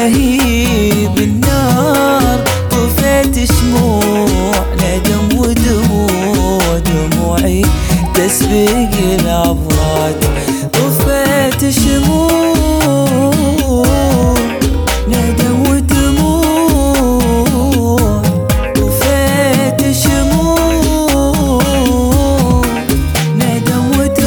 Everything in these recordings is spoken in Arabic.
لهيب النار طفيت شموع ندم ودموع دموعي تسبق العبرات طفيت شموع ندم ودموع طفيت شموع ندم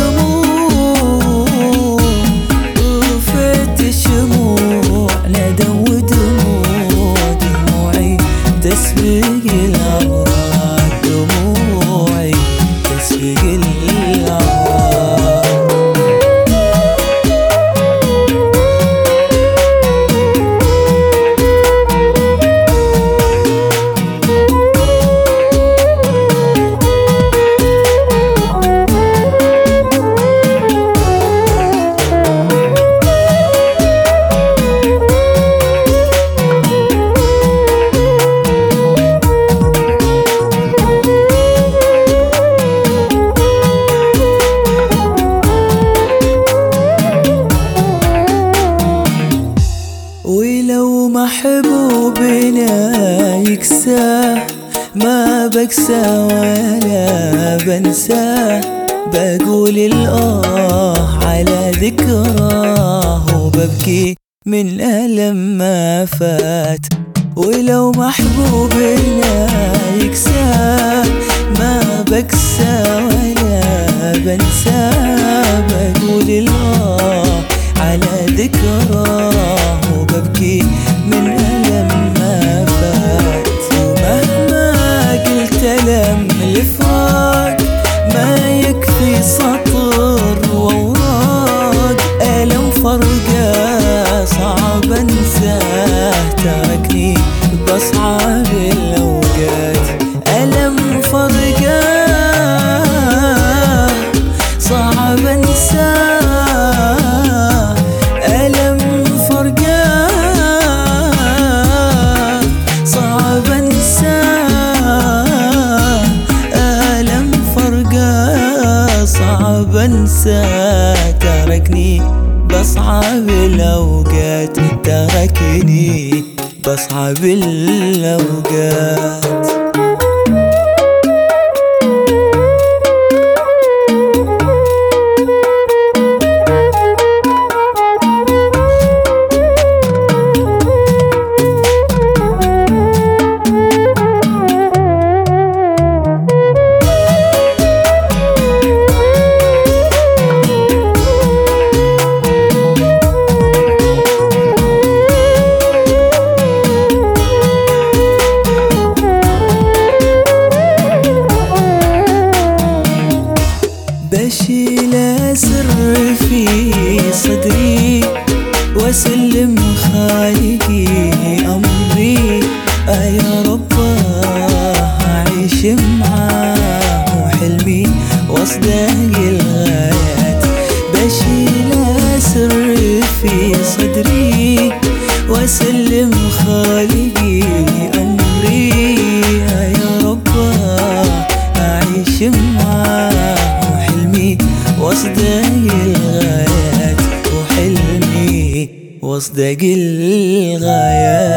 ودموع طفيت شموع ندم ودموع دموعي تسبق العبرات دموعي تسبق العبرات. ولو محبوبنا يكساه ما بكسى ولا بنساه بقول الآه على ذكراه وببكي من ألم ما فات. ولو محبوبنا يكساه ما بكسى ولا بنساه بقول الآه على ذكراه وببكي من ألم ما فات. ومهما قلت ألم الفراق ما يكفي سطر وأوراق ألم فرقه صعب أنساه تركني بأصعب الأوقات ألم فرقه صعب أنساه ألم فرقه صعب أنساه ألم فرقه صعب أنساه تركني بأصعب الأوقات تركني بأصعب الأوقات. بشيل سر في صدري واسلم خالقي امري يا رباه اعيش معاه وحلمي واصدق الغايات. بشيل سر في صدري واسلم خالقي امري يا رباه اعيش معاه واصدق الغايات وحلمي واصدق الغايات.